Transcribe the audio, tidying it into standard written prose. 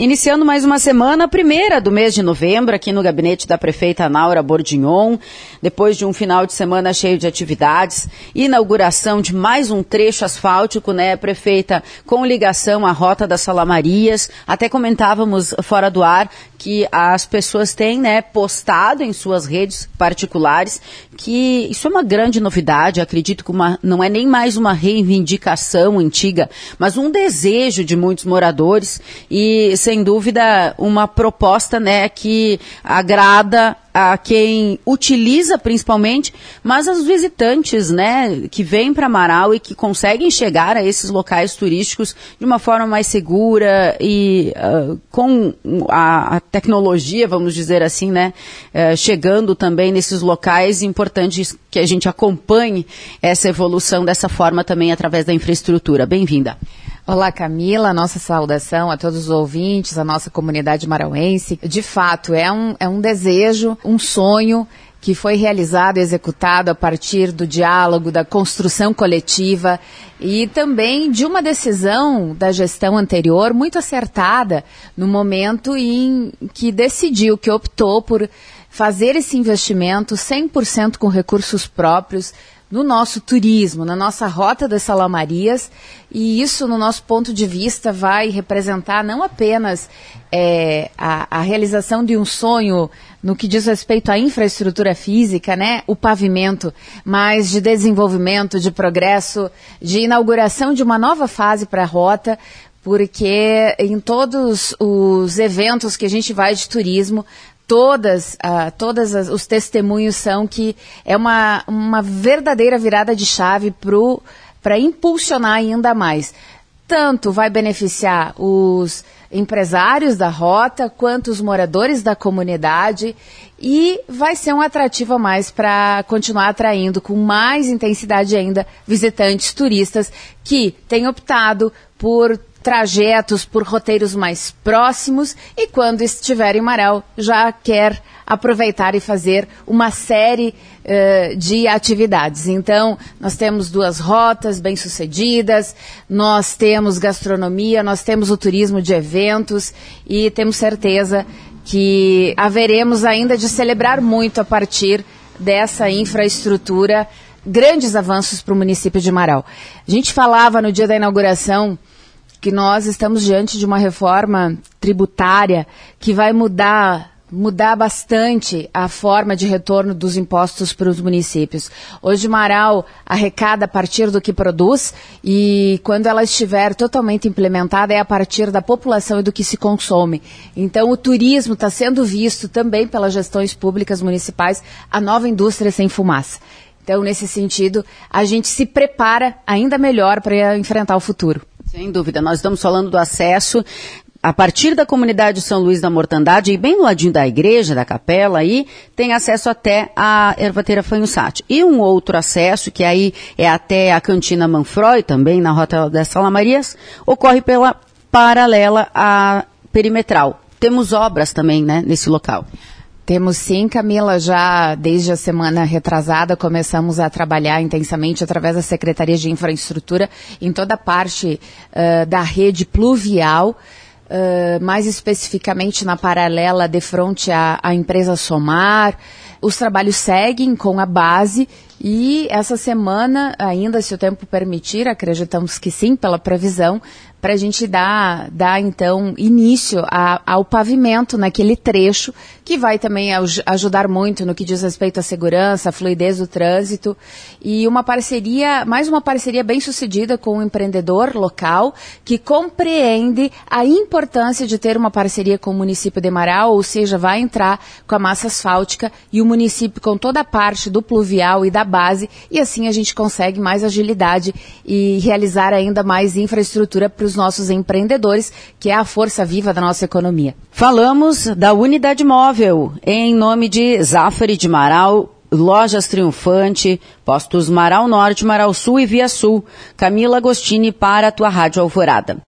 Iniciando mais uma semana, a primeira do mês de novembro, aqui no gabinete da prefeita Naura Bordignon, depois de um final de semana cheio de atividades, inauguração de mais um trecho asfáltico, né, prefeita, com ligação à Rota das Salamarias. Até comentávamos fora do ar que as pessoas têm, né, postado em suas redes particulares que isso é uma grande novidade. Acredito que não é nem mais uma reivindicação antiga, mas um desejo de muitos moradores e, sem dúvida, uma proposta, né, que agrada a quem utiliza principalmente, mas aos visitantes, né, que vêm para Marau e que conseguem chegar a esses locais turísticos de uma forma mais segura e com a tecnologia, vamos dizer assim, né, chegando também nesses locais. Importante que a gente acompanhe essa evolução dessa forma também através da infraestrutura. Bem-vinda. Olá, Camila, nossa saudação a todos os ouvintes, a nossa comunidade marauense. De fato, é um desejo, um sonho que foi realizado e executado a partir do diálogo, da construção coletiva e também de uma decisão da gestão anterior muito acertada no momento em que decidiu, que optou por fazer esse investimento 100% com recursos próprios no nosso turismo, na nossa Rota das Salamarias, e isso, no nosso ponto de vista, vai representar não apenas a realização de um sonho no que diz respeito à infraestrutura física, né, o pavimento, mas de desenvolvimento, de progresso, de inauguração de uma nova fase para a rota, porque em todos os eventos que a gente vai de turismo, todas os testemunhos são que é uma verdadeira virada de chave para impulsionar ainda mais. Tanto vai beneficiar os empresários da rota, quanto os moradores da comunidade, e vai ser um atrativo a mais para continuar atraindo com mais intensidade ainda visitantes turistas que têm optado por trajetos, por roteiros mais próximos, e quando estiver em Marau já quer aproveitar e fazer uma série de atividades. Então, nós temos 2 rotas bem-sucedidas, nós temos gastronomia, nós temos o turismo de eventos e temos certeza que haveremos ainda de celebrar muito a partir dessa infraestrutura, grandes avanços para o município de Marau. A gente falava no dia da inauguração que nós estamos diante de uma reforma tributária que vai mudar bastante a forma de retorno dos impostos para os municípios. Hoje Marau arrecada a partir do que produz e quando ela estiver totalmente implementada é a partir da população e do que se consome. Então o turismo está sendo visto também pelas gestões públicas municipais, a nova indústria sem fumaça. Então, nesse sentido, a gente se prepara ainda melhor para enfrentar o futuro. Sem dúvida, nós estamos falando do acesso a partir da comunidade de São Luís da Mortandade, e bem no ladinho da igreja, da capela, aí tem acesso até a Ervateira Fanhussat. E um outro acesso, que aí é até a Cantina Manfroy, também na Rota das Salamarias, ocorre pela paralela à perimetral. Temos obras também, né, nesse local. Temos sim, Camila, já desde a semana retrasada começamos a trabalhar intensamente através da Secretaria de Infraestrutura em toda a parte da rede pluvial, mais especificamente na paralela de frente à empresa Somar. Os trabalhos seguem com a base e essa semana, ainda se o tempo permitir, acreditamos que sim, pela previsão, para a gente dar então início ao pavimento naquele trecho, que vai também ajudar muito no que diz respeito à segurança, à fluidez do trânsito, e mais uma parceria bem sucedida com um empreendedor local que compreende a importância de ter uma parceria com o município de Marau, ou seja, vai entrar com a massa asfáltica e o município com toda a parte do pluvial e da base, e assim a gente consegue mais agilidade e realizar ainda mais infraestrutura para os nossos empreendedores, que é a força viva da nossa economia. Falamos da unidade móvel, em nome de Zafari de Marau, Lojas Triunfante, Postos Marau Norte, Marau Sul e Via Sul. Camila Agostini para a tua Rádio Alvorada.